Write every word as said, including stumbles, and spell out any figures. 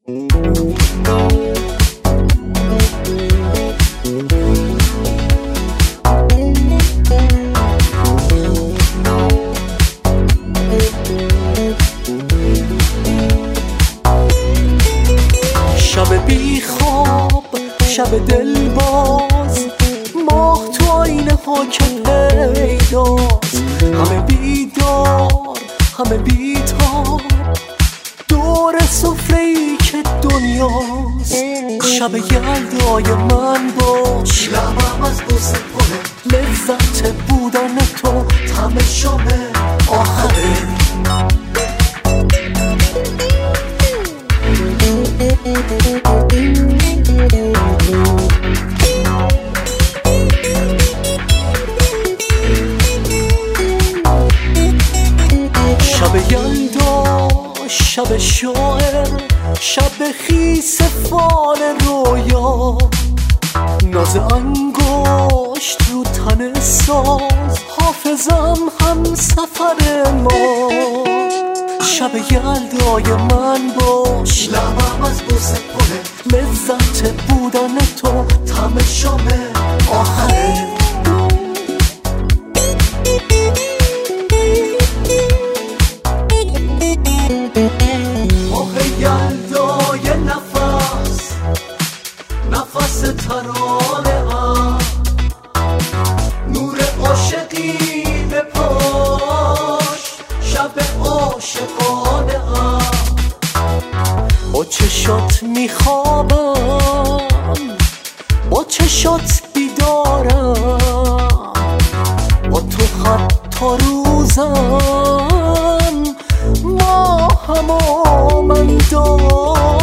شب بی خواب، شب دلباز، ماه تو آینه ها که پیداست. همه بیدار، همه بیتاب، دور سفره‌ای که دنیاست. شب یلدای من باش، لبم از بوسه پره، لذت بودن تو طعم شام آخره. شب یلدا، شب شاعر، شب خیس فال رویا، ناز انگشت رو تن ساز، حافظم هم سفر ما. شب یلدای من باش، لبم از بوسه پره، لذت بودن تو طعم شام آخره. ماه یلدای نفس، نفس ترانه ام، نور عاشقی به پاش، شب عاشقانه ام. با چشات میخوابم، با چشات بیدارم، با تو حتی روزم ماهم و من دارم.